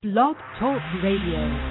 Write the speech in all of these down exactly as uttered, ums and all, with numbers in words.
Blog Talk Radio.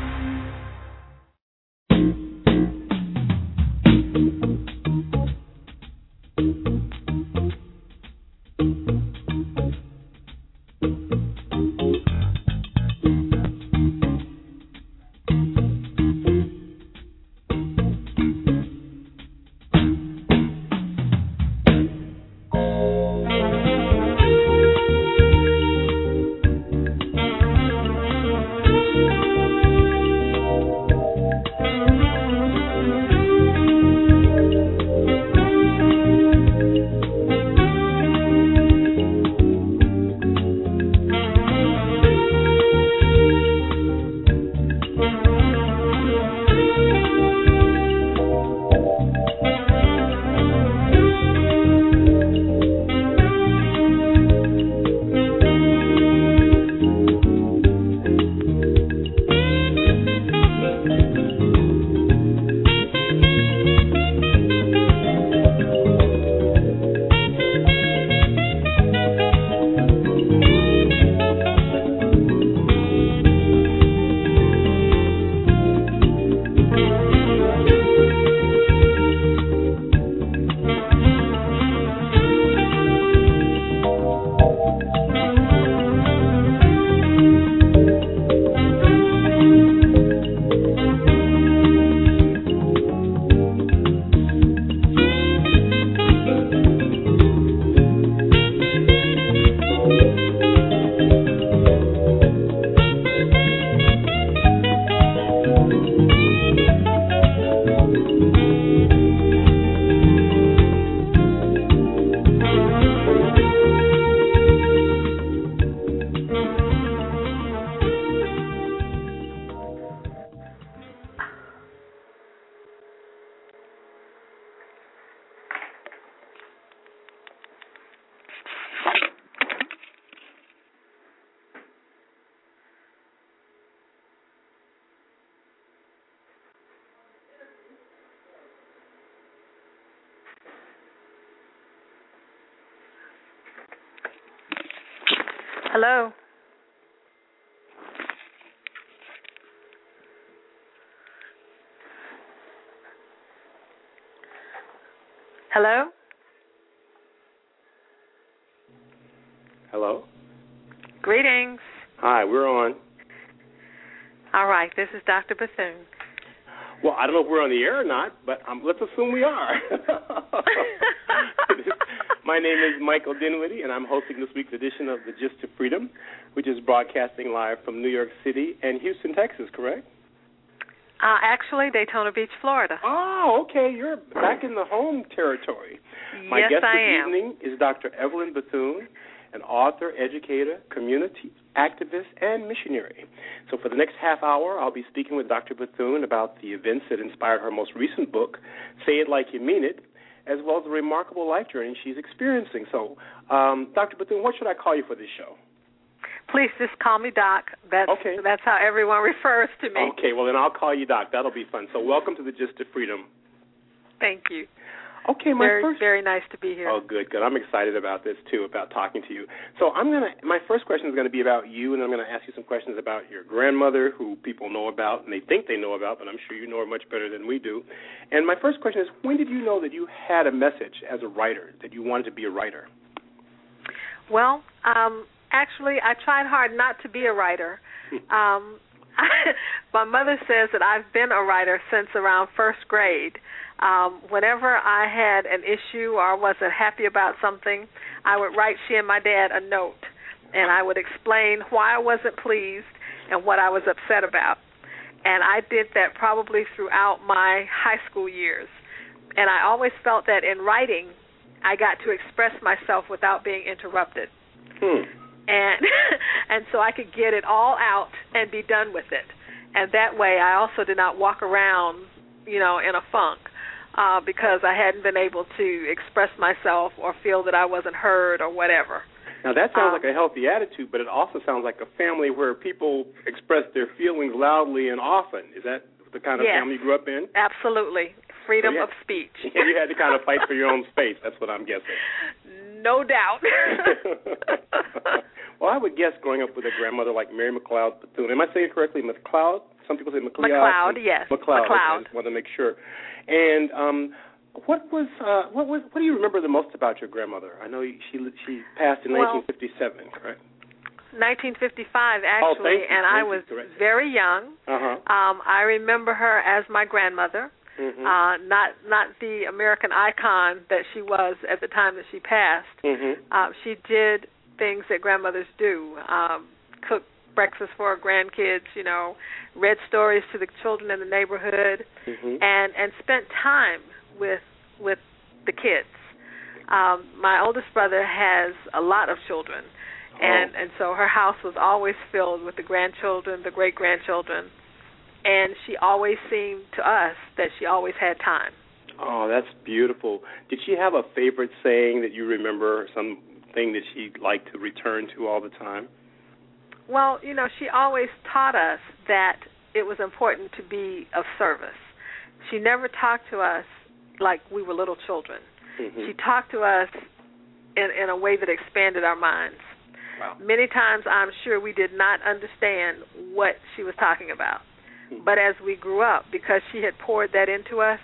Hello. Hello? Hello? Greetings. Hi, we're on. All right, this is Doctor Bethune. Well, I don't know if we're on the air or not, but um, let's assume we are. My name is Michael Dinwiddie, and I'm hosting this week's edition of The Gist of Freedom, which is broadcasting live from New York City and Houston, Texas, correct? Uh, actually, Daytona Beach, Florida. Oh, okay. You're back in the home territory. My yes, guest I this am. evening is Doctor Evelyn Bethune, an author, educator, community activist, and missionary. So for the next half hour, I'll be speaking with Doctor Bethune about the events that inspired her most recent book, Say It Like You Mean It, as well as the remarkable life journey she's experiencing. So, um, Doctor Bethune, what should I call you for this show? Please just call me Doc. That's, okay. That's how everyone refers to me. Okay, well, then I'll call you Doc. That'll be fun. So welcome to the Gist of Freedom. Thank you. Okay, my very, first. Very nice to be here. Oh, good, good. I'm excited about this too, about talking to you. So I'm gonna. My first question is going to be about you, and I'm going to ask you some questions about your grandmother, who people know about and they think they know about, but I'm sure you know her much better than we do. And my first question is, when did you know that you had a message as a writer, that you wanted to be a writer? Well, um, actually, I tried hard not to be a writer. um, my mother says that I've been a writer since around first grade. Um, whenever I had an issue or wasn't happy about something, I would write she and my dad a note, and I would explain why I wasn't pleased and what I was upset about. And I did that probably throughout my high school years. And I always felt that in writing, I got to express myself without being interrupted. Hmm. And and so I could get it all out and be done with it. And that way I also did not walk around, you know, in a funk. Uh, because I hadn't been able to express myself or feel that I wasn't heard or whatever. Now, that sounds um, like a healthy attitude, but it also sounds like a family where people express their feelings loudly and often. Is that the kind of yes, family you grew up in? Absolutely. Freedom so had, of speech. And you had to kind of fight for your own space. That's what I'm guessing. No doubt. Well, I would guess growing up with a grandmother like Mary McLeod Bethune. Am I saying it correctly? McLeod? Some people say McLeod. McLeod, yes. McLeod. McLeod. I just want to make sure. And um, what was uh, what was what do you remember the most about your grandmother? I know she she passed in well, nineteen fifty-seven, correct? nineteen fifty-five, actually, oh, thank you. and thank I was you. Correct. very young. Uh-huh. Um, I remember her as my grandmother. Mm-hmm. Uh, not not the American icon that she was at the time that she passed. Mm-hmm. Uh, she did things that grandmothers do, um, cook breakfast for her grandkids, you know, read stories to the children in the neighborhood, mm-hmm. and, and spent time with with the kids. Um, my oldest brother has a lot of children, and, oh. and so her house was always filled with the grandchildren, the great-grandchildren, and she always seemed to us that she always had time. Oh, that's beautiful. Did she have a favorite saying that you remember, something that she liked to return to all the time? Well, you know, she always taught us that it was important to be of service. She never talked to us like we were little children. Mm-hmm. She talked to us in, in a way that expanded our minds. Wow. Many times I'm sure we did not understand what she was talking about. But as we grew up, because she had poured that into us,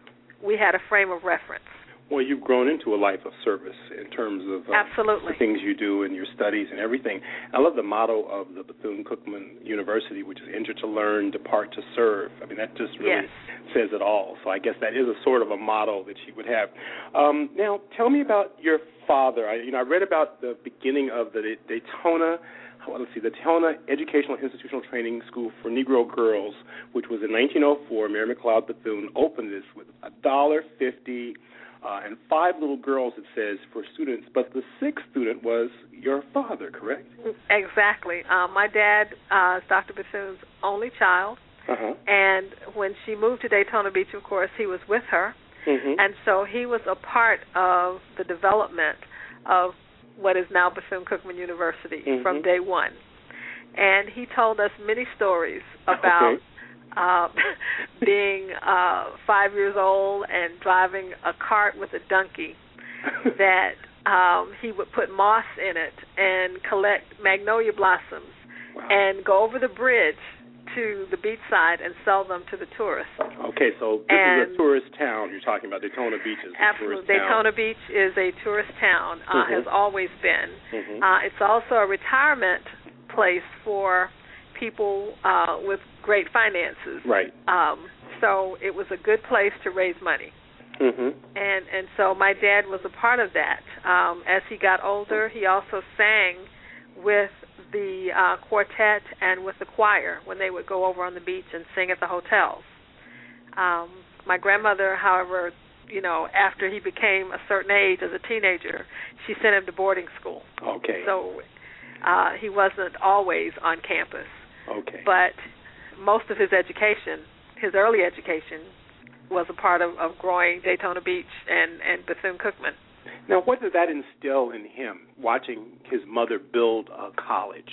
we had a frame of reference. Well, you've grown into a life of service in terms of uh, Absolutely. the things you do and your studies and everything. I love the motto of the Bethune-Cookman University, which is enter to learn, depart to serve. I mean, that just really yes. says it all. So I guess that is a sort of a motto that she would have. Um, now, tell me about your father. I, you know, I read about the beginning of the Daytona Well, let's see, the Daytona Educational Institutional Training School for Negro Girls, which was in nineteen oh four. Mary McLeod Bethune opened this with one dollar fifty uh, and five little girls, it says, for students. But the sixth student was your father, correct? Exactly. Um, my dad uh, is Doctor Bethune's only child. Uh-huh. And when she moved to Daytona Beach, of course, he was with her. Mm-hmm. And so he was a part of the development of what is now Bethune-Cookman University mm-hmm. from day one. And he told us many stories about okay. uh, being uh, five years old and driving a cart with a donkey that um, he would put moss in it and collect magnolia blossoms wow. and go over the bridge to the beach side and sell them to the tourists. Okay, so this and is a tourist town you're talking about. Daytona Beach is a absolutely. tourist town. Daytona Beach is a tourist town, uh, mm-hmm. has always been. Mm-hmm. Uh, it's also a retirement place for people uh, with great finances. Right. Um, so it was a good place to raise money. Mm-hmm. And, and so my dad was a part of that. Um, as he got older, he also sang with the uh, quartet and with the choir when they would go over on the beach and sing at the hotels. Um, my grandmother, however, you know, after he became a certain age as a teenager, she sent him to boarding school. Okay. So uh, he wasn't always on campus. Okay. But most of his education, his early education, was a part of, of growing Daytona Beach and, and Bethune-Cookman. Now, what did that instill in him, watching his mother build a college?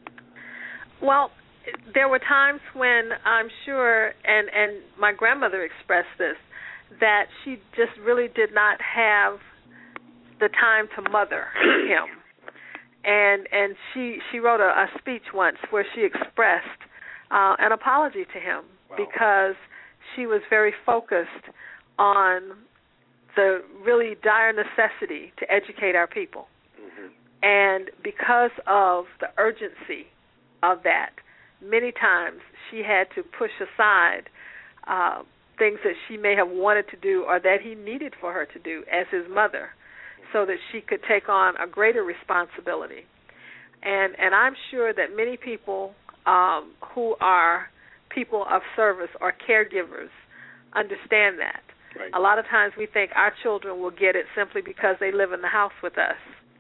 Well, there were times when I'm sure, and, and my grandmother expressed this, that she just really did not have the time to mother him. And and she, she wrote a, a speech once where she expressed uh, an apology to him wow. because she was very focused on the really dire necessity to educate our people. Mm-hmm. And because of the urgency of that, many times she had to push aside uh, things that she may have wanted to do or that he needed for her to do as his mother so that she could take on a greater responsibility. And and I'm sure that many people um, who are people of service or caregivers understand that. Right. A lot of times we think our children will get it simply because they live in the house with us.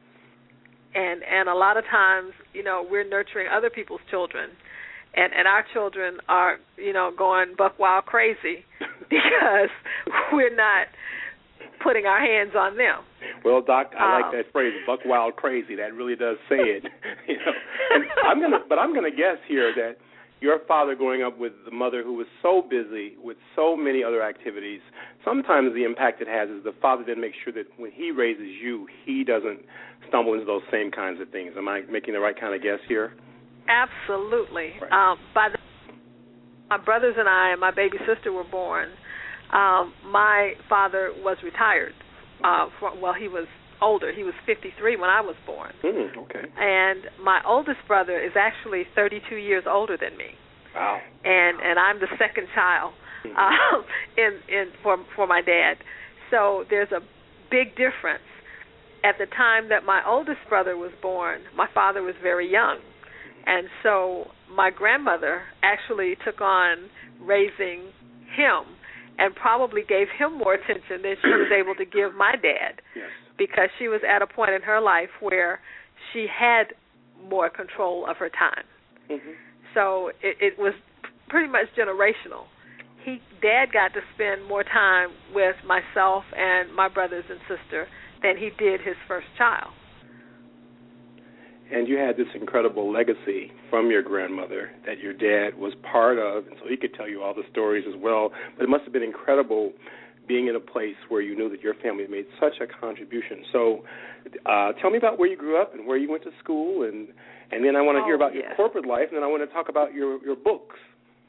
And and a lot of times, you know, we're nurturing other people's children. And, and our children are, you know, going buck wild crazy because we're not putting our hands on them. Well, Doc, I um, like that phrase, buck wild crazy. That really does say it. you know, and I'm gonna, but I'm gonna guess here that your father growing up with the mother who was so busy with so many other activities, sometimes the impact it has is the father then makes sure that when he raises you, he doesn't stumble into those same kinds of things. Am I making the right kind of guess here? Absolutely. Right. Um, by the my brothers and I and my baby sister were born, um, my father was retired. Uh, for, well, he was older. He was fifty-three when I was born. Mm, okay. And my oldest brother is actually thirty-two years older than me. Wow. And and I'm the second child mm-hmm. uh, in in for for my dad. So there's a big difference. At the time that my oldest brother was born, my father was very young. And so my grandmother actually took on raising him and probably gave him more attention than she was able to give my dad. Yes. Because she was at a point in her life where she had more control of her time. Mm-hmm. So it, it was pretty much generational. He, Dad got to spend more time with myself and my brothers and sister than he did his first child. And you had this incredible legacy from your grandmother that your dad was part of, and so he could tell you all the stories as well. But it must have been incredible being in a place where you knew that your family made such a contribution. So uh, tell me about where you grew up and where you went to school, and, and then I want to oh, hear about yes. your corporate life, and then I want to talk about your, your books.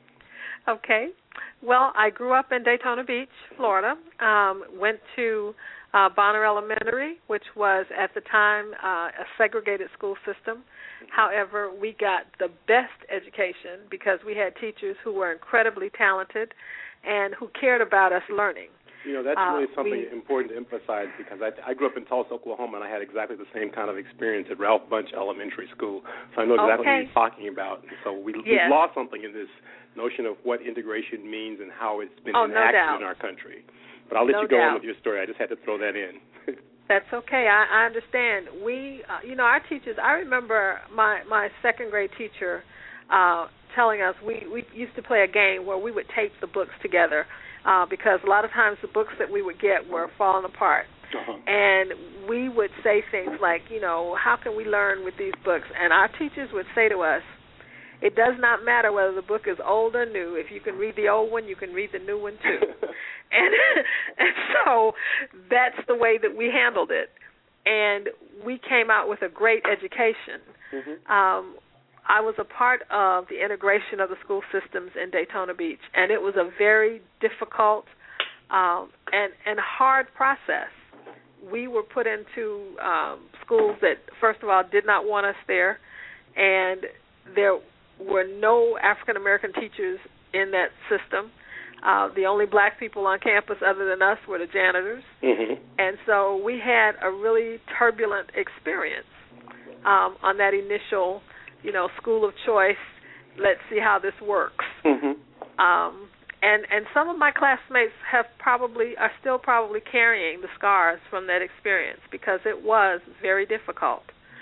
Okay. Well, I grew up in Daytona Beach, Florida, um, went to uh, Bonner Elementary, which was at the time uh, a segregated school system. Mm-hmm. However, we got the best education because we had teachers who were incredibly talented and who cared about us learning. You know, that's uh, really something we, important to emphasize because I, I grew up in Tulsa, Oklahoma, and I had exactly the same kind of experience at Ralph Bunche Elementary School. So I know exactly okay. what you're talking about. And so we, yes. we've lost something in this notion of what integration means and how it's been oh, enacted no in our country. But I'll let no you go doubt. on with your story. I just had to throw that in. That's okay. I, I understand. We, uh, you know, our teachers, I remember my, my second grade teacher uh, telling us we, we used to play a game where we would tape the books together uh, because a lot of times the books that we would get were falling apart. Uh-huh. And we would say things like, you know, how can we learn with these books? And our teachers would say to us, it does not matter whether the book is old or new. If you can read the old one, you can read the new one too. and, and so that's the way that we handled it. And we came out with a great education. Mm-hmm. Um, I was a part of the integration of the school systems in Daytona Beach, and it was a very difficult um, and, and hard process. We were put into um, schools that, first of all, did not want us there, and there were no African-American teachers in that system. Uh, the only black people on campus other than us were the janitors. Mm-hmm. And so we had a really turbulent experience um, on that initial, you know, school of choice, let's see how this works. Mm-hmm. Um, and, and some of my classmates have probably are still probably carrying the scars from that experience because it was very difficult.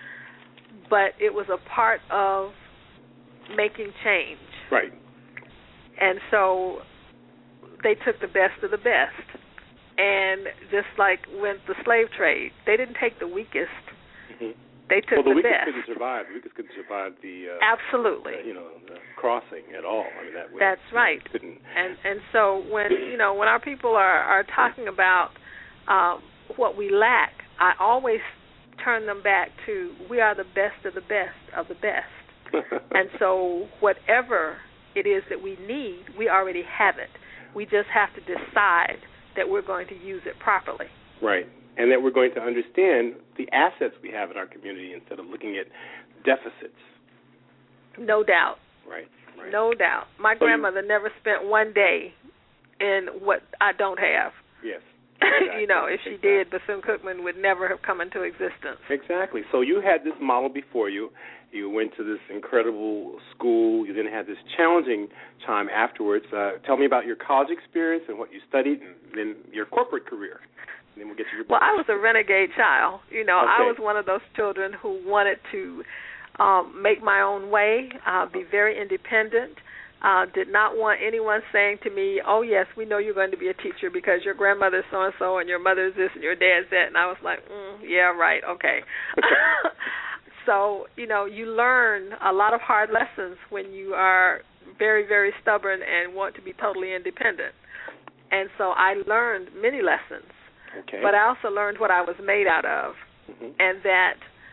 But it was a part of making change. Right. And so they took the best of the best. And just like with the slave trade, they didn't take the weakest. Mm-hmm. They took well, the, the weakest best. couldn't survive. The weakest couldn't survive the uh, absolutely, uh, you know, the crossing at all. I mean, that was, that's right. Couldn't. And and so when you know when our people are are talking about um, what we lack, I always turn them back to we are the best of the best of the best. And so whatever it is that we need, we already have it. We just have to decide that we're going to use it properly. Right. And that we're going to understand the assets we have in our community instead of looking at deficits. No doubt. Right. right. No doubt. My so grandmother you, never spent one day in what I don't have. Yes. Exactly. You know, if she exactly. did, Bethune-Cookman would never have come into existence. Exactly. So you had this model before you. You went to this incredible school. You then had this challenging time afterwards. Uh, tell me about your college experience and what you studied, and then your corporate career. And then we'll get to your book. Well, I was a renegade child. You know, okay. I was one of those children who wanted to um, make my own way, uh, be very independent. Uh, did not want anyone saying to me, oh, yes, we know you're going to be a teacher because your grandmother's so-and-so and your mother's this and your dad's that. And I was like, mm, yeah, right, okay. so, you know, you learn a lot of hard lessons when you are very, very stubborn and want to be totally independent. And so I learned many lessons. Okay. But I also learned what I was made out of, mm-hmm. and that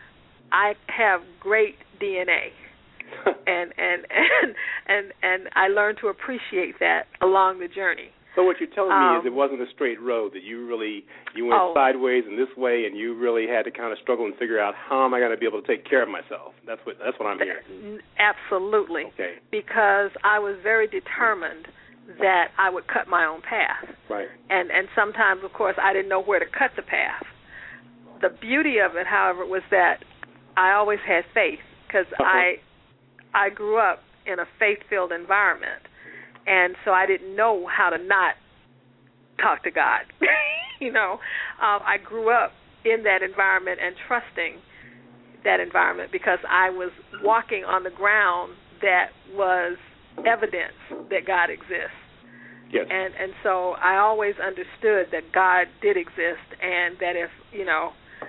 I have great D N A. and, and and and and I learned to appreciate that along the journey. So what you're telling um, me is it wasn't a straight road, that you really, you went oh, sideways and this way, and you really had to kind of struggle and figure out, how am I going to be able to take care of myself? That's what that's what I'm hearing. Absolutely. Okay. Because I was very determined that I would cut my own path. Right. And and sometimes, of course, I didn't know where to cut the path. The beauty of it, however, was that I always had faith, because uh-huh. I I grew up in a faith-filled environment, and so I didn't know how to not talk to God. you know, um, I grew up in that environment and trusting that environment, because I was walking on the ground that was evidence that God exists. Yes. And and so I always understood that God did exist, and that if, you know,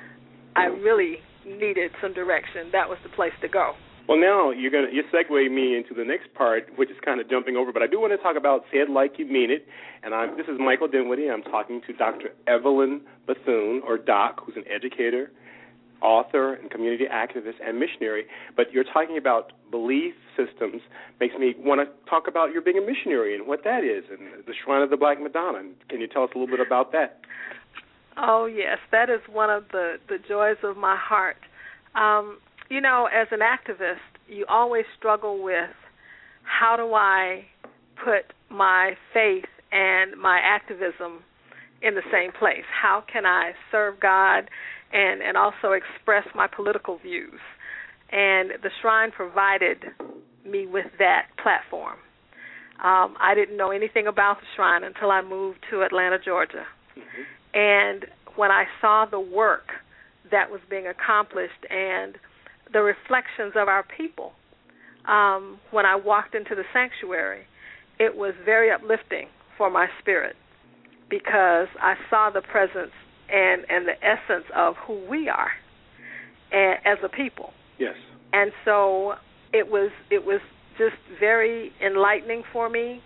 I really needed some direction, that was the place to go. Well, now you're gonna you segue me into the next part, which is kind of jumping over, but I do want to talk about Say It Like You Mean It. And I'm, this is Michael Dinwiddie. I'm talking to Doctor Evelyn Bethune, or Doc, who's an educator, author, and community activist and missionary. But you're talking about belief systems. Makes me want to talk about your being a missionary and what that is, and the Shrine of the Black Madonna. Can you tell us a little bit about that? Oh, yes. That is one of the, the joys of my heart. Um, you know, as an activist, you always struggle with, how do I put my faith and my activism in the same place? How can I serve God and, and also express my political views? And the Shrine provided me with that platform. Um, I didn't know anything about the Shrine until I moved to Atlanta, Georgia. Mm-hmm. And when I saw the work that was being accomplished and the reflections of our people, um, when I walked into the sanctuary, it was very uplifting for my spirit, because I saw the presence and, and the essence of who we are and, as a people. Yes. And so it was it was just very enlightening for me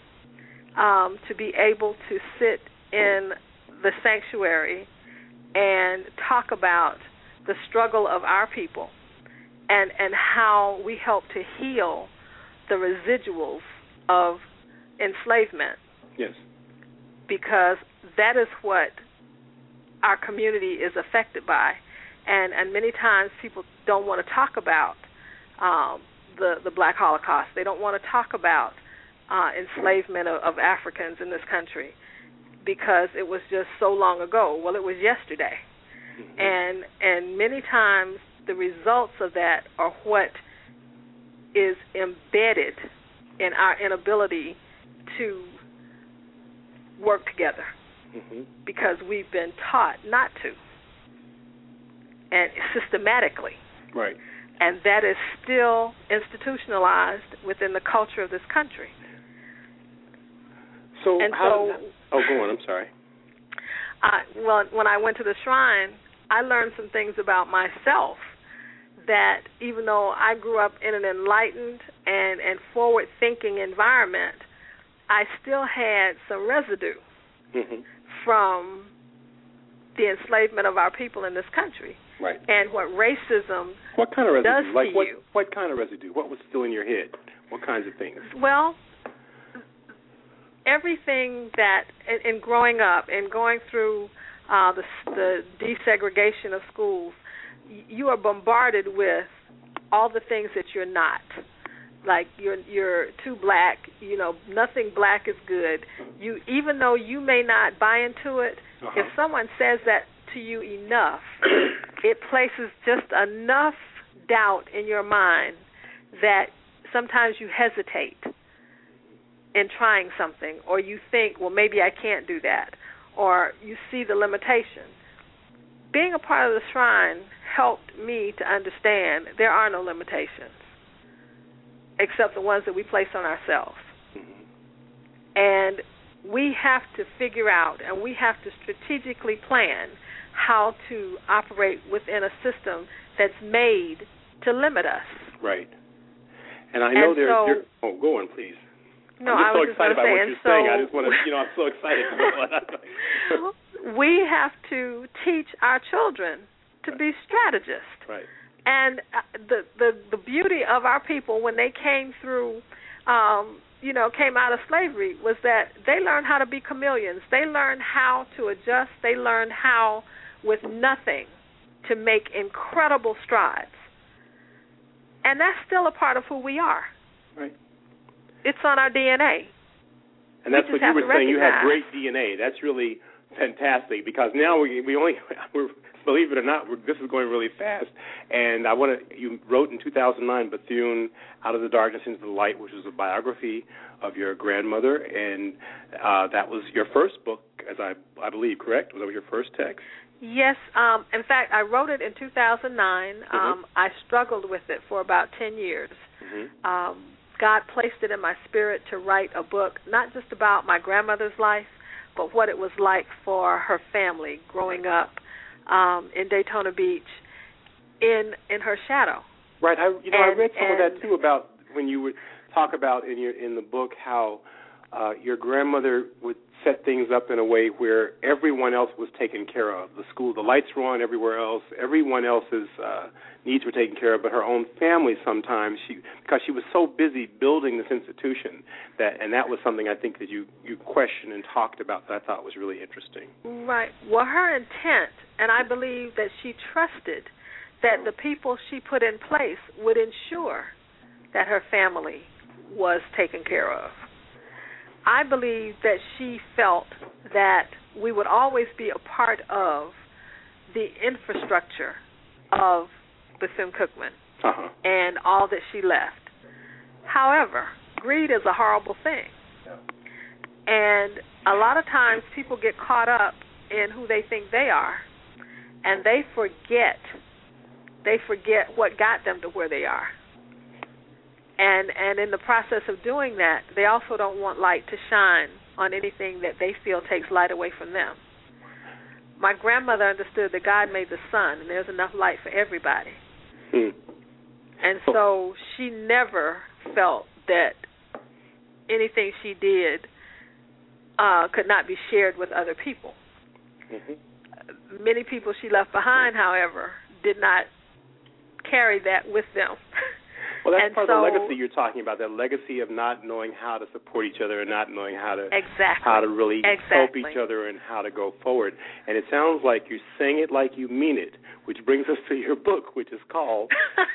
um, to be able to sit in the sanctuary and talk about the struggle of our people, and, and how we help to heal the residuals of enslavement. Yes. Because that is what our community is affected by. And, and many times people don't want to talk about um, the, the Black Holocaust. They don't want to talk about uh, enslavement of, of Africans in this country, because it was just so long ago. Well, it was yesterday. Mm-hmm. And and many times the results of that are what is embedded in our inability to work together, mm-hmm. because we've been taught not to, and systematically. Right. And that is still institutionalized within the culture of this country. So and how? So, oh, go on. I'm sorry. I, well, when I went to the Shrine, I learned some things about myself that, even though I grew up in an enlightened and, and forward-thinking environment, I still had some residue mm-hmm. from the enslavement of our people in this country. Right. And what racism what kind of residue? does like to what, you. What kind of residue? What was still in your head? What kinds of things? Well, everything that, in, in growing up and going through uh, the, the desegregation of schools, you are bombarded with all the things that you're not. Like you're you're too black, you know, nothing black is good. You even though you may not buy into it, uh-huh. if someone says that to you enough, it places just enough doubt in your mind that sometimes you hesitate in trying something, or you think, well, maybe I can't do that, or you see the limitation. Being a part of the Shrine helped me to understand there are no limitations except the ones that we place on ourselves. Mm-hmm. And we have to figure out, and we have to strategically plan how to operate within a system that's made to limit us. Right. And I know and there's, so, there, oh, go on, please. No, I'm just I so was excited just about what say, you're so, saying. I just want to, you know, I'm so excited. We have to teach our children to right. be strategists. Right. And the, the the beauty of our people when they came through, um, you know, came out of slavery was that they learned how to be chameleons. They learned how to adjust. They learned how, with nothing, to make incredible strides. And that's still a part of who we are. Right. It's on our D N A. And that's we what you were saying. Recognize. You have great D N A. That's really fantastic because now we we only we're, believe it or not, we're, this is going really fast. And I want to. You wrote in two thousand nine, Bethune, Out of the Darkness into the Light, which was a biography of your grandmother, and uh, that was your first book, as I I believe, correct? Was that your first text? Yes. Um, in fact, I wrote it in two thousand nine. Mm-hmm. Um, I struggled with it for about ten years. Mm-hmm. Um, God placed it in my spirit to write a book, not just about my grandmother's life, but what it was like for her family growing up um, in Daytona Beach in in her shadow. Right. I, you know, and, I read some and, of that too about when you would talk about in your in the book how uh, your grandmother would set things up in a way where everyone else was taken care of. The school, the lights were on everywhere else. Everyone else's uh, needs were taken care of, but her own family sometimes, she because she was so busy building this institution, that and that was something I think that you, you questioned and talked about that I thought was really interesting. Right. Well, her intent, and I believe that she trusted that the people she put in place would ensure that her family was taken care of. I believe that she felt that we would always be a part of the infrastructure of Bethune-Cookman uh-huh. and all that she left. However, greed is a horrible thing. Yeah. And a lot of times people get caught up in who they think they are, and they forget, they forget what got them to where they are. And and in the process of doing that, they also don't want light to shine on anything that they feel takes light away from them. My grandmother understood that God made the sun, and there's enough light for everybody. Hmm. And so she never felt that anything she did uh, could not be shared with other people. Mm-hmm. Many people she left behind, however, did not carry that with them. Well, that's and part so, of the legacy you're talking about, that legacy of not knowing how to support each other and not knowing how to exactly. how to really exactly. help each other and how to go forward. And it sounds like you're saying it like you mean it, which brings us to your book, which is called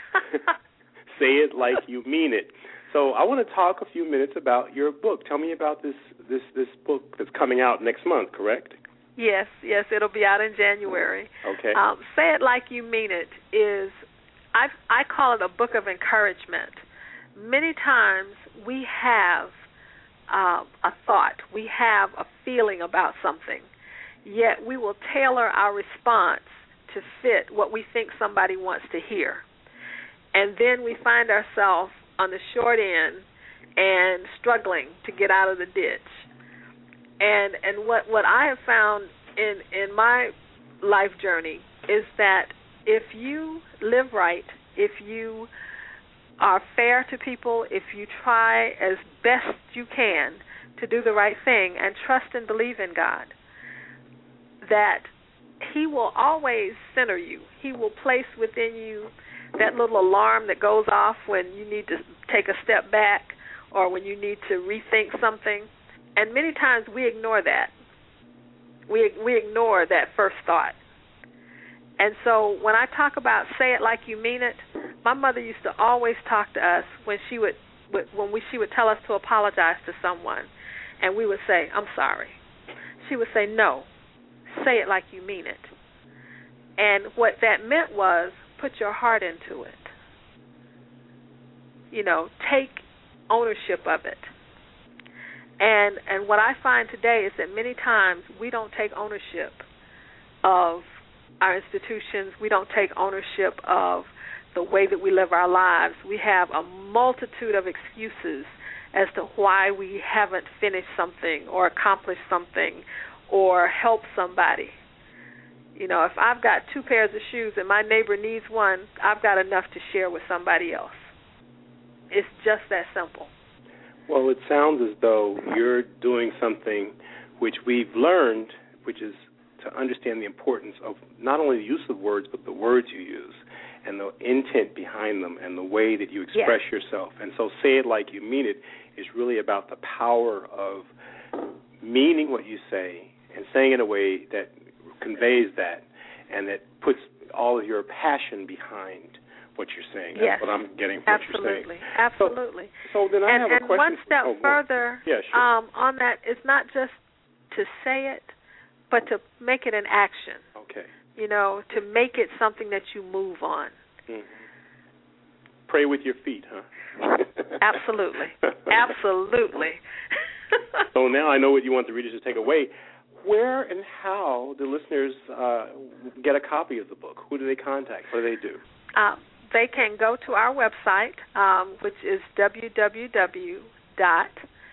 Say It Like You Mean It. So I want to talk a few minutes about your book. Tell me about this, this, this book that's coming out next month, correct? Yes, yes, it'll be out in January. Okay. Um, Say It Like You Mean It is... I I call it a book of encouragement. Many times we have uh, a thought, we have a feeling about something, yet we will tailor our response to fit what we think somebody wants to hear. And then we find ourselves on the short end and struggling to get out of the ditch. And and what, what I have found in, in my life journey is that if you live right, if you are fair to people, if you try as best you can to do the right thing and trust and believe in God, that He will always center you. He will place within you that little alarm that goes off when you need to take a step back or when you need to rethink something. And many times we ignore that. We we ignore that first thought. And so when I talk about say it like you mean it, my mother used to always talk to us when she would when we she would tell us to apologize to someone, and we would say, I'm sorry. She would say, no, say it like you mean it. And what that meant was put your heart into it. You know, take ownership of it. And and what I find today is that many times we don't take ownership of our institutions. We don't take ownership of the way that we live our lives. We have a multitude of excuses as to why we haven't finished something or accomplished something or helped somebody. You know, if I've got two pairs of shoes and my neighbor needs one, I've got enough to share with somebody else. It's just that simple. Well, it sounds as though you're doing something which we've learned, which is to understand the importance of not only the use of words, but the words you use and the intent behind them and the way that you express yes. yourself. And so say it like you mean it is really about the power of meaning what you say and saying it in a way that conveys that and that puts all of your passion behind what you're saying. That's yes. what I'm getting from Absolutely. what you're saying. Absolutely. So, so then I and, have and a question. one step oh, further yeah, sure. um, on that, it's not just to say it, but to make it an action. Okay. You know, to make it something that you move on. Mm-hmm. Pray with your feet, huh? Absolutely. Absolutely. So now I know what you want the readers to take away. Where and how do listeners uh, get a copy of the book? Who do they contact? What do they do? Uh, they can go to our website, um, which is w w w dot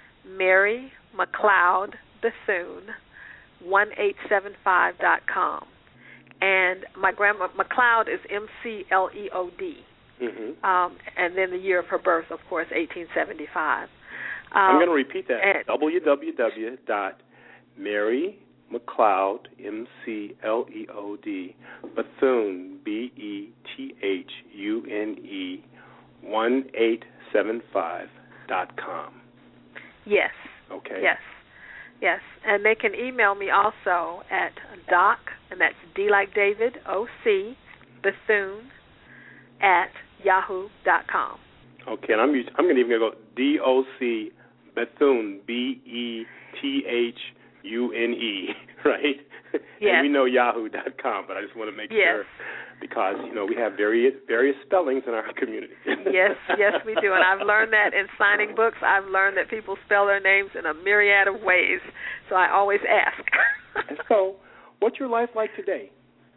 mary mcleod bethune one eight seven five dot com. And my grandma, McLeod is M C L E O D. Mm-hmm. Um, and then the year of her birth, of course, eighteen seventy-five. Um, I'm going to repeat that. w w w dot mary mcleod, M C L E O D, Bethune, B E T H U N E, one eight seven five dot com. Yes. Okay. Yes. Yes. And they can email me also at doc, and that's D like David, O C, Bethune, at yahoo dot com. Okay, and I'm I'm going to even go D O C Bethune, B E T H U N E, right? Yes. And we know yahoo dot com, but I just want to make yes. sure because, you know, we have various various spellings in our community. yes, yes, we do. And I've learned that in signing books. I've learned that people spell their names in a myriad of ways, so I always ask. And so, what's your life like today?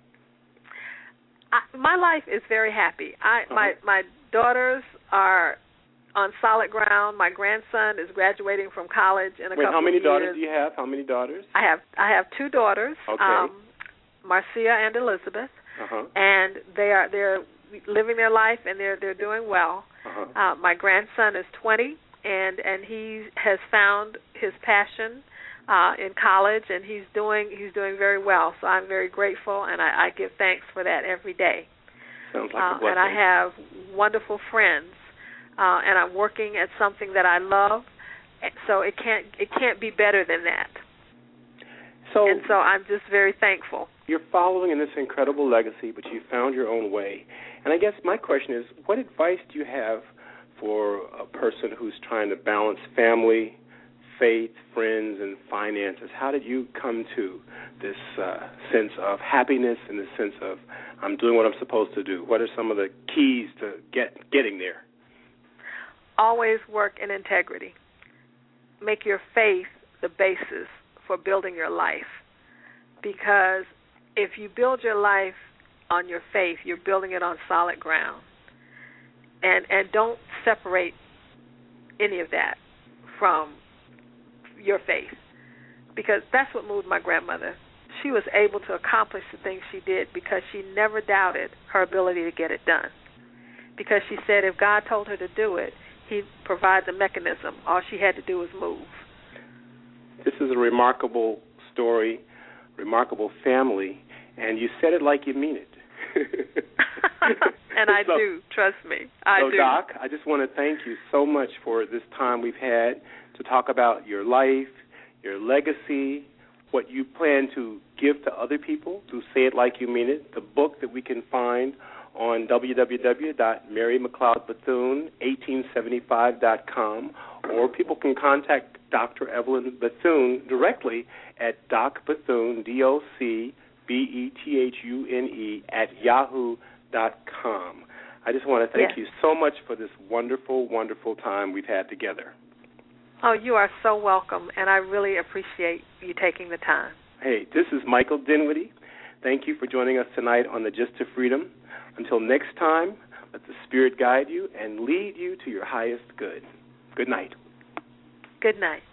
I, my life is very happy. I uh-huh. my my daughters are on solid ground. My grandson is graduating from college in a Wait, couple how many of years. daughters do you have? How many daughters? I have I have two daughters, okay. um, Marcia and Elizabeth, uh-huh. and they are they're living their life and they're they're doing well. Uh-huh. Uh, my grandson is twenty, and and he has found his passion uh, in college, and he's doing he's doing very well. So I'm very grateful, and I, I give thanks for that every day. Sounds like uh, a blessing. And I have wonderful friends, uh, and I'm working at something that I love. So it can't it can't be better than that. So and so I'm just very thankful. You're following in this incredible legacy, but you found your own way. And I guess my question is, what advice do you have for a person who's trying to balance family, faith, friends, and finances? How did you come to this uh, sense of happiness and this sense of I'm doing what I'm supposed to do? What are some of the keys to get getting there? Always work in integrity. Make your faith the basis for building your life. Because if you build your life on your faith, you're building it on solid ground. And and don't separate any of that from your faith. Because that's what moved my grandmother. She was able to accomplish the things she did because she never doubted her ability to get it done. Because she said if God told her to do it, He provides a mechanism. All she had to do was move. This is a remarkable story, remarkable family, and you said it like you mean it. And I so, do, trust me. I so do. Doc, I just want to thank you so much for this time we've had to talk about your life, your legacy, what you plan to give to other people, to say it like you mean it, the book that we can find on w w w dot mary mcleod bethune eighteen seventy-five dot com, or people can contact Doctor Evelyn Bethune directly at docbethune, D O C B E T H U N E, at yahoo dot com. I just want to thank yes. you so much for this wonderful, wonderful time we've had together. Oh, you are so welcome, and I really appreciate you taking the time. Hey, this is Michael Dinwiddie. Thank you for joining us tonight on The Gist of Freedom. Until next time, let the Spirit guide you and lead you to your highest good. Good night. Good night.